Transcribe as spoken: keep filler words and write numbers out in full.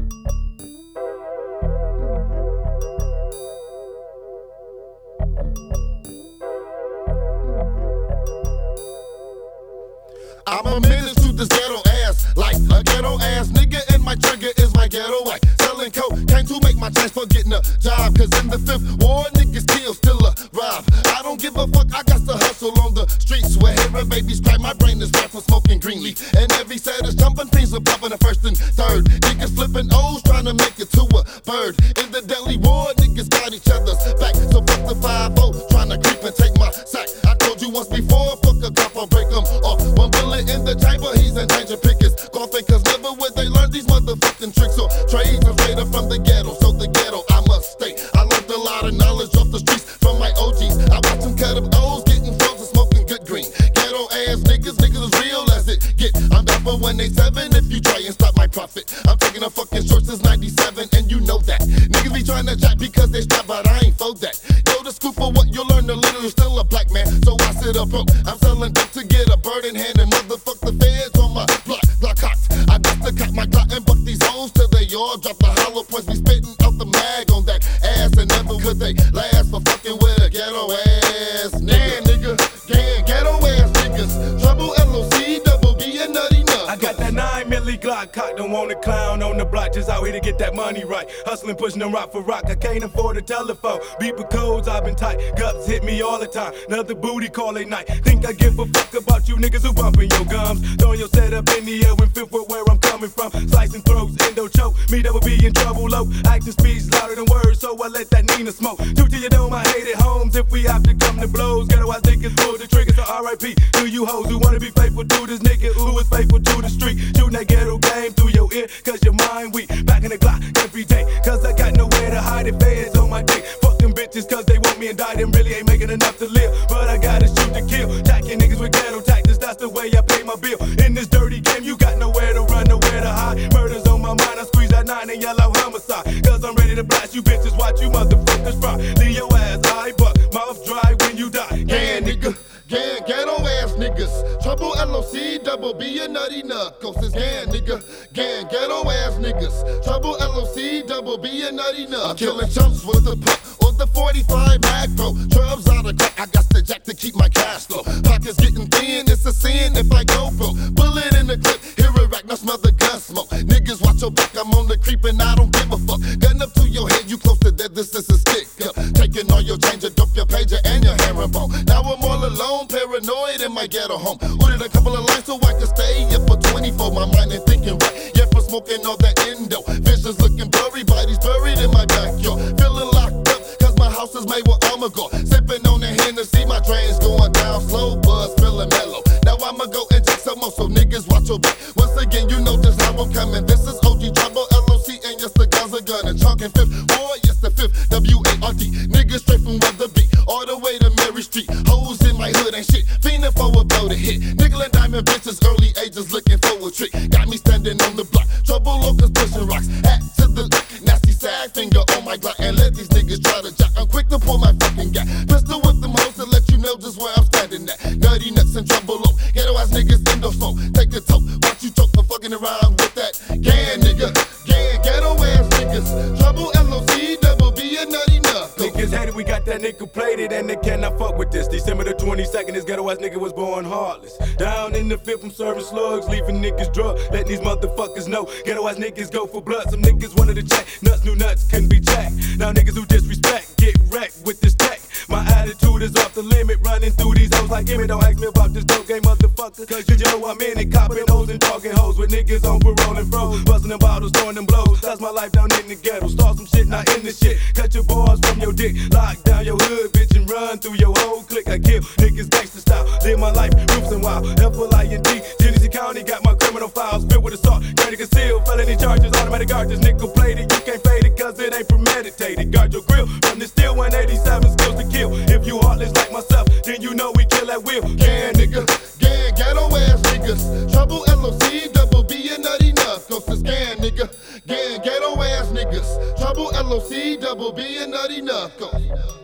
I'm a menace to this ghetto ass, like a ghetto ass nigga, and my trigger is my ghetto white. Selling coke, came to make my chance for getting a job, cause in the fifth war, niggas kill, still alive. I don't give a fuck, I got to hustle on the streets where hearing babies cry. My brain is right for smoking green leaf, and every set is jumping, things are popping the first and third. Niggas flipping O's, trying to make it to a bird. In the deadly war, niggas got each other's back, so fuck the five oh, trying to creep and take my sack. I told you once before, fuck a cop, I'll break them off. One bullet in the chamber, he's in danger, pick his coffin, cause never would they learn these motherfucking tricks or trades. I'm straight up from the ghetto, so the ghetto I must stay. I learned a lot of knowledge off the streets from my O Gs. I watch them cut up O's, getting frozen, smoking good green. Ghetto ass niggas, niggas as real as it get. I'm down for one eighty-seven if you try and stop my profit. I'm taking a fucking short since ninety-seven, and you know that. Niggas be trying to chat because they stop, but I ain't for that. Yo, the scoop for what you learn, the little, you're still a black man, so I sit up broke. I'm selling dope to get a bird in hand, and motherfuck the feds on my block, block hots. I got to cut my clock and buck these hoes till they all drop the hollow points. Be spitting out the mag on that ass, and never could they last for fucking with a ghetto ass nigga. Yeah, nigga, yeah, ghetto ass niggas. Trouble L O C, double B, and nutty nut. I got that nine milli Glock cock, don't want a clown on the block, just out here to get that money right. Hustling, pushing them rock for rock, I can't afford a telephone. Beeper codes, I've been tight, guts hit me all the time. Another booty call at night. Think I give a fuck about you niggas who bumping your gums, throwing your setup in the air when fifth with where I'm coming from. Slicing throats, endo choke, me that would be in trouble low. Acting speech louder than words, so I let that Nina smoke. Two to your dome, I hate it homes if we have to come to blows. Ghetto ass niggas pull the trigger, so R I P to you hoes who wanna be faithful to this nigga who is faithful to the street. Shooting that ghetto game through your ear, cause your mind weak. Back in the Glock every day, cause I got nowhere to hide it. Feds on my dick, fuck them bitches cause they want me and die. Them really ain't making enough to live, but I gotta shoot to kill. Jacking niggas with ghetto tactics, that's the way I pay my bill. In this dirty game, you got nowhere to run, nowhere to hide. Murders on my mind, I squeeze that nine and yellow homicide, cause I'm ready to blast you bitches, watch you motherfuckers fry. Leave your ass high, but mouth dry when you die. Yeah, nigga. Yeah, ghetto ass niggas. Trouble L O C, double B, and nutty knuckles. It's yeah, nigga. Yeah, ghetto ass niggas. Trouble L O C, double B, and nutty knuckles. I'm killing chumps with the pump or the forty-five macro. Trubs out of crack, I got the jack to keep my cash flow. Pockets getting thin, it's a sin if I go broke. Bullet in the clip, hear a rack, now smell the gun smoke. Niggas watch your back, I'm on the creep and I don't give a fuck. Gun up to your head, you close to dead, this is a stick up. Taking all your change, dump your pager and your herringbone. Now I'm all alone, paranoid in my ghetto home. Ordered a couple of lines so I can stay up for twenty-four. My mind ain't thinking right, yeah, for smoking all that endo. Visions looking blurry, bodies buried in my backyard. Feeling locked up, cause my house is made with armor guard. Sipping on the Hennessy, my drains going down slow, buzz feeling mellow. Now I'ma go and take some more, so niggas watch your back. Once again, you know just how I'm coming. This is O G Trouble L O C, and yes, the guns are gunning. Chalking fifth, or yes, the fifth, W A R D. Niggas straight from Weatherby, all the way to Mary Street. Hoes in my hood ain't shit, fiending for a blow to hit. Nickel and diamond bitches, early ages looking for a trick. Got me standing on the block, trouble locals pushing rocks. Hat to the nasty sag finger on my Glock, and let these niggas try to jock. I'm quick to pull my fucking gat. Pistol with them hoes to let you know just where I'm standing at. Nutty nuts and trouble low, ghetto ass niggas in the phone. Take a toke, watch you choke for fucking around with that. Yeah, nigga, yeah, ghetto ass niggas. Trouble L O C, double B, and nutty knuckles. Niggas hate it, we got that nigga plated and they cannot fuck with this. December the twenty-second, this ghetto ass nigga was born heartless. Down in the fifth, I'm serving slugs, leaving niggas drunk, letting these motherfuckers know. Ghetto ass niggas go for blood, some niggas wanted to check. Nuts, new nuts, couldn't be jacked. Now niggas who disrespect, get wrecked with this tech. My attitude is off the limit, running through these hoes like Emmett. Don't ask me about this dope game, motherfucker, cause you know I'm in it. Copping hoes and talking hoes with niggas on parole and froze. Busting them bottles, throwing them blows. That's my life down in the ghetto. Start some shit, not in the shit. Cut your balls from your dick, lock down your hood, bitch, and run through your whole clique. I kill niggas gangsta style, live my life, roofs and wild. F L I N D, Genesee County, got my criminal files filled with assault, granted concealed, felony charges, automatic arches, nickel plated. You can't fade it cause it ain't premeditated. Guard your grill from the steel one eighty-seven skills to kill. If you heartless like myself, then you know we kill at will. Yeah, nigga, yeah, ghetto ass niggas. Trouble L O C, double B, and nutty knuckles. It's yeah, nigga, yeah, ghetto ass niggas. Trouble L O C, double B, and nutty knuckles.